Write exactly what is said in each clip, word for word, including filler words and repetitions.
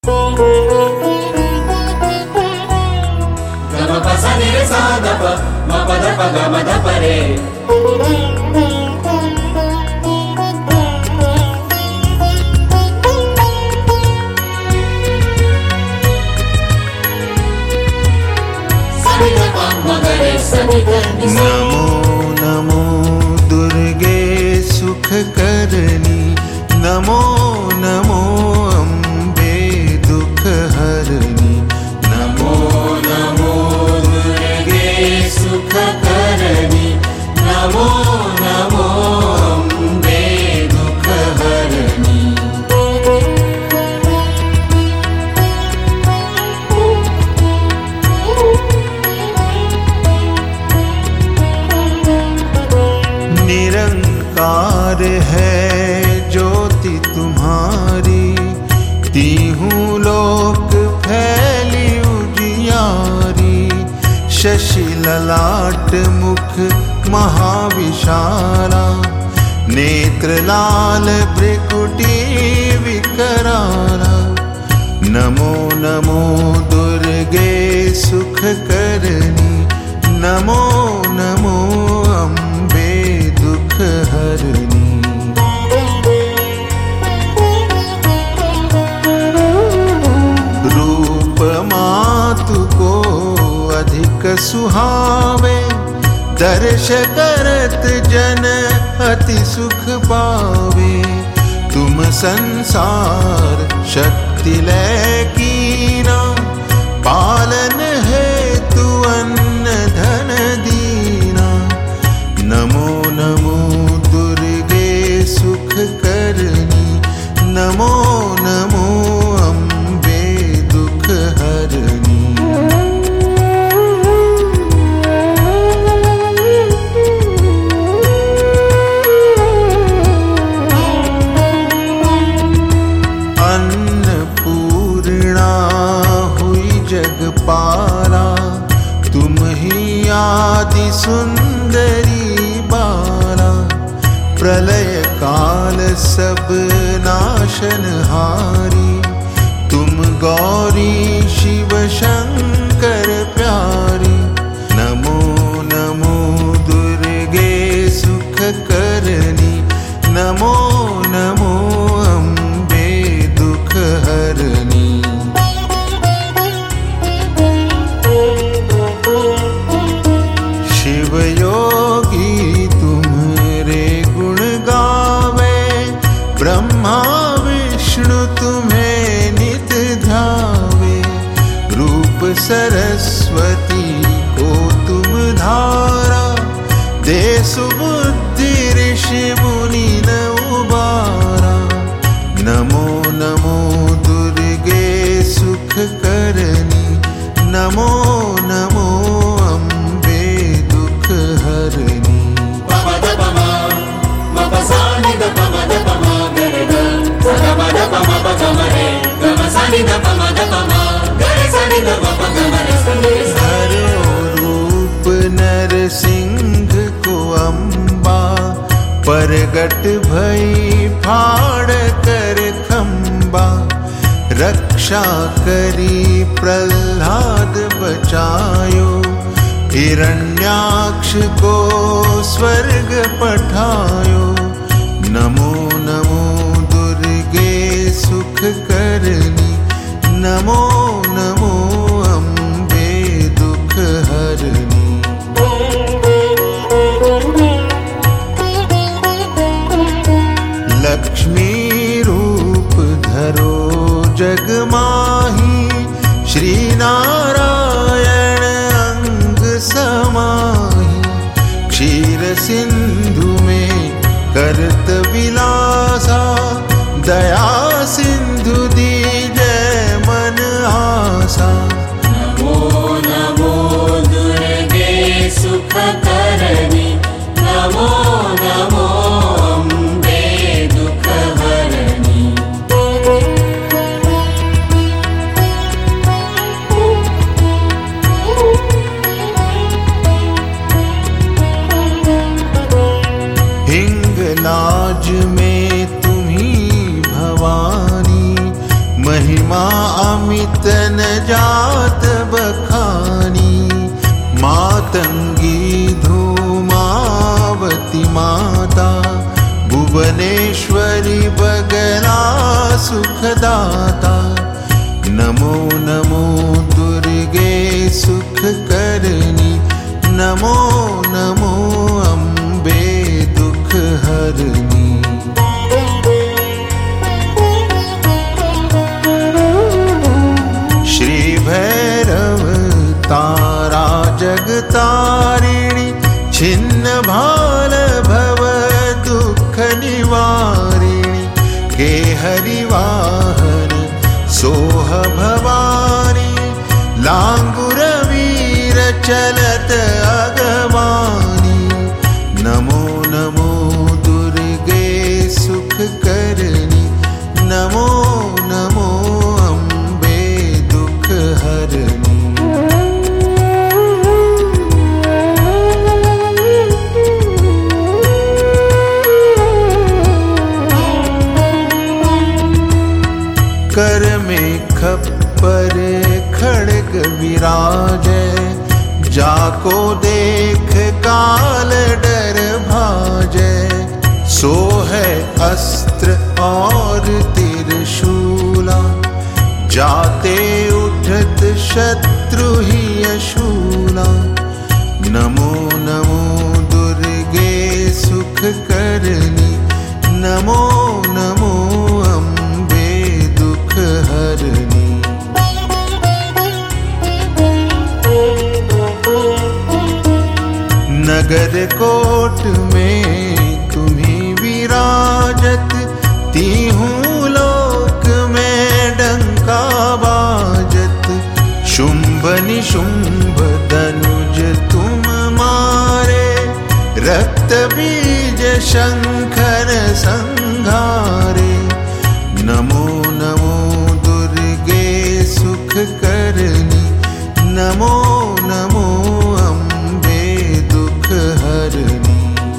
Gama pa sa ni re sa da pa ma pa da pa ga ma da pa re. Namo Namo दुर्गे सुख करनी, नमो नमो अम्बे दुख हरनी। नमो नमो दुर्गे सुख करनी, नमो नमो अम्बे दुख हरनी। निरंकार है ज्योति तुम्हारी, तीहूं लोक फैली उजियारी। शशि ललाट मुख महाविशाला, नेत्र लाल भ्रिकुटी विकराला। नमो नमो दुर्गे सुख करनी, नमो नमो अम्बे दुख हरनी। रूप मातु को अधिक सुहावे, दर्श करत जन अति सुख पावे। तुम संसार शक्ति लय कीना, पालन हेतु अन्न धन दीना। नमो नमो दुर्गे सुख करनी, नमो नमो अम्बे दुख हरनी। अन्नपूर्णा हुई जगपाला, तुम ही आदि सुंदरी बाला। प्रलय काल सब नाशनहारी, तुम गौरी शिव शंकर प्यारी। नमो नमो दुर्गे सुख करनी, नमो नमो अम्बे दुख हरनी। शिव योगी तुम्हारे गुण गावे, ब्रह्मा विष्णु तुम्हें नित ध्यावे। रूप सरस्वती को तुम धारा, दे सुबुद्धि ऋषि मुनि न उबारा। नमो नमो दुर्गे सुख करनी, नमो नमो अम्बे दुख हरनी। Pama da pama, ma pa sa ni da pama da pama ga re ga, sa ga ma da pama pa ga ma re, ga ma sa ni da pama da pama, ga re sa ni da pa pa ga ma re sa ni re sa। हरो रूप नर सिंह को अम्बा, परगट भई फाड़ कर खम्बा। रक्षा करी प्रह्लाद बचायो, हिरण्याक्ष को स्वर्ग पठायो। नमो नमो दुर्गे सुख करनी, नमो नमो अम्बे दुख हरनी। लक्ष्मी रूप धरो जग माही, श्री नारायण अंग समाही। क्षीर सिंधु में करत विलासा, दया सिंधु दीजय मन आसा। नमो नमो दुर्गे सुख करनी, नमो नमो अम्बे दुख हरनी। अमित न जात बखानी, मातंगी धूमावती माता, भुवनेश्वरी बगला सुखदाता। नमो नमो दुर्गे सुख करनी, नमो नमो अम्बे दुख हरनी। श्री भैरव तारा जगतारिणी, छिन्न भाल भव दुख निवारिणी। के हरिवाहन सोह भवानी, लांगुर वीर चलत अगवानी। नमो नमो दुर्गे सुख करनी, नमो नमो अम्बे दुख हरनी। कर में खप्पर खड़ग विराजै, जाको देख काल डर भाजै। सो है अस्त्र और त्रिशूला, जाते उठत शत्रु ही अशूला। नमो नमो दुर्गे सुख करनी, नमो नमो अम्बे दुख हरनी। नगर कोट में तुम्ही विराजत, तीहूं लोक में डंका बाजत। शुंभ निशुंभ धनुज तुम मारे, रक्त बीज शंखर संघारे। नमो नमो दुर्गे सुख करनी, नमो नमो अम्बे दुख हरनी।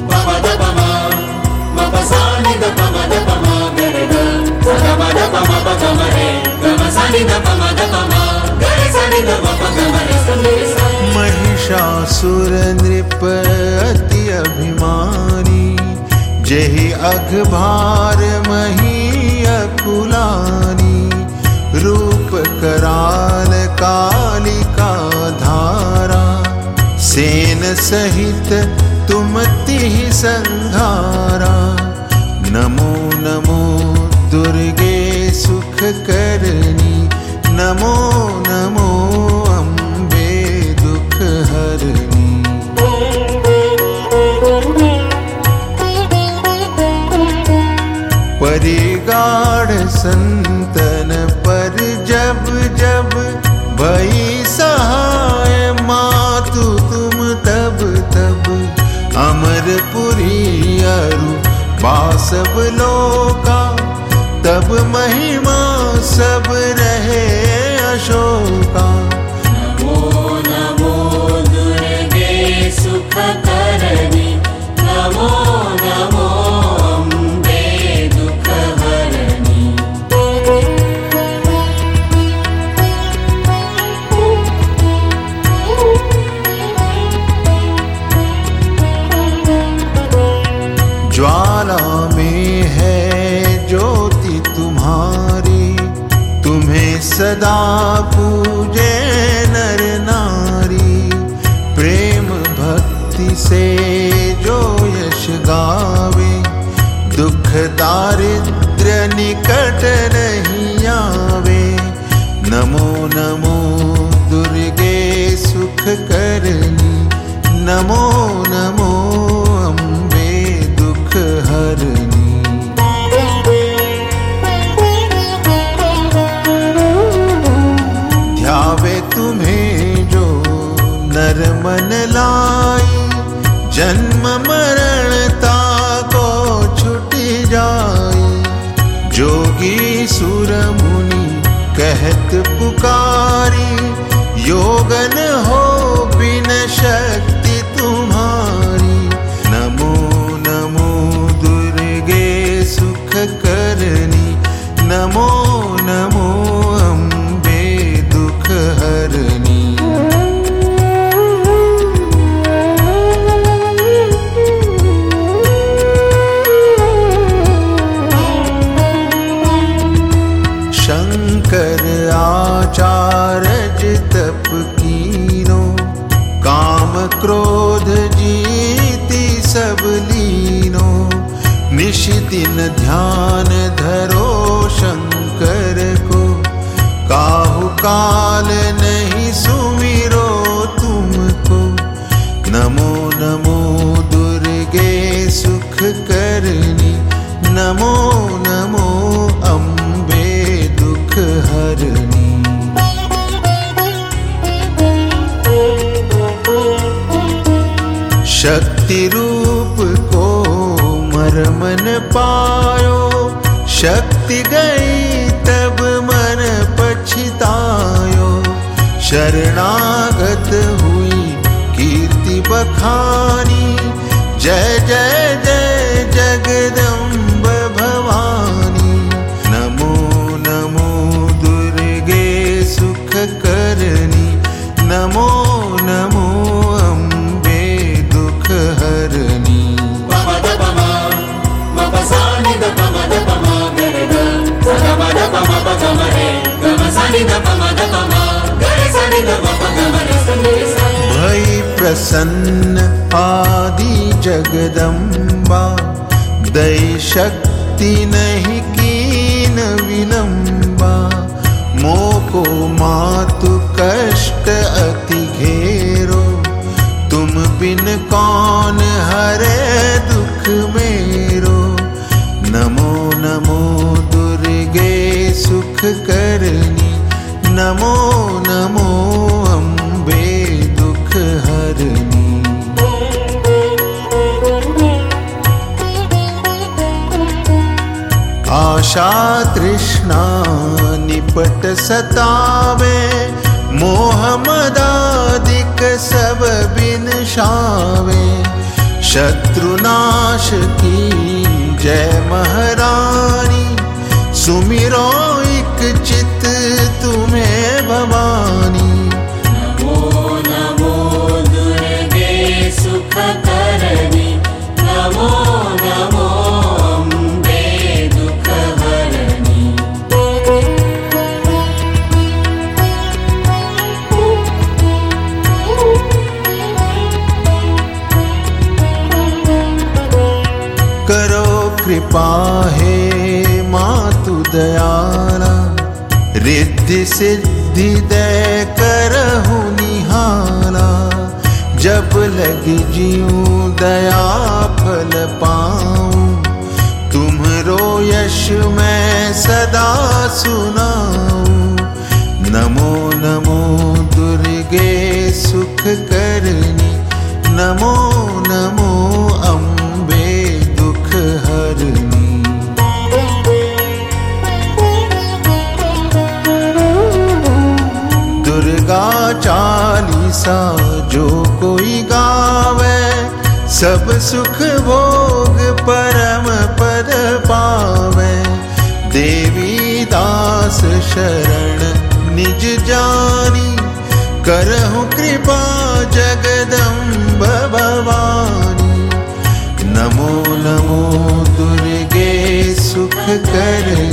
महिषासुर नृप अति अभिमानी, जेहि अघभार मही अकुलानी। रूप कराल कालिका धारा, सेन सहित तुम तिहि संघारा। नमो नमो दुर्गे सुख करनी, नमो नमो अम्बे दुख हरनी। परिगाढ़ संतन पर जब जब, भई सहाय मातु तुम तब तब। अमरपुरी अरु बासव लोका, तब महिमा सब रहे अशोका। नमो नमो दुर्गे सुख करनी, नमो नमो अम्बे दुख हरनी। ज्वाला में है ज्योति तुम्हारी, तुम्हें सदा पूजे नर नारी। प्रेम भक्ति से जो यश गावे, दुख दारिद्र्य निकट नहीं आवे। नमो नमो दुर्गे सुख करनी, नमो नमो अम्बे दुख हरनी। ध्यावे तुम्हें जो नर मन लाई, जन्म मरण ताको छुटी जाई। जोगी सुर मुनि कहत पुकारी, योगन हो बिन शक्ति तुम्हारी। नमो नमो दुर्गे सुख करनी, नमो नमो अम्बे कर आचारज तप कीनो, काम क्रोध जीति सब लीनो। निश दिन ध्यान धरो शंकर को, काहु काल नहीं सुमिरो तुमको। नमो नमो दुर्गे सुख करनी, नमो नमो अम्बे दुख हरनी। शक्ति रूप को मरमन पायो, शक्ति गई तब मन पछतायो। शरणागत हुई कीर्ति बखानी, जय जय जय जगदम्ब भवानी। नमो नमो दुर्गे सुख करनी, नमो नमो अम्बे दुख हरनी। भई प्रसन्न आदि जगदम्बा, दई शक्ति नहीं कीन विलंबा। मोको मातु कष्ट अति घेरो, तुम बिन कौन हरे दुख मेरो। नमो नमो दुर्गे सुख करनी, नमो नमो अम्बे दुख हरनी। आशा तृष्णा निपट सतावे, मोह मदादिक सब बिनशावे। शत्रुनाश की जय महारानी, सुमिरो एक चित तुम्हें भवानी। नमो नमो दुर्गे सुख करनी, नमो नमो अम्बे दुख हरनी। करो कृपा हे मातु दयाला, रिद्धि सिद्धि दे करहु निहाला। जब लगी जीऊं दया फल पाऊं, तुम्हरो यश मैं सदा सुनाऊं। नमो नमो दुर्गे सुख करनी, नमो नमो अम्बे दुख हरनी। दुर्गा चालीसा जो कोई गावे, सब सुख भोग परम पद पावे। देवी दास शरण निज जानी, करहु कृपा जगदम्ब भवानी। नमो नमो दुर्गे सुख करनी,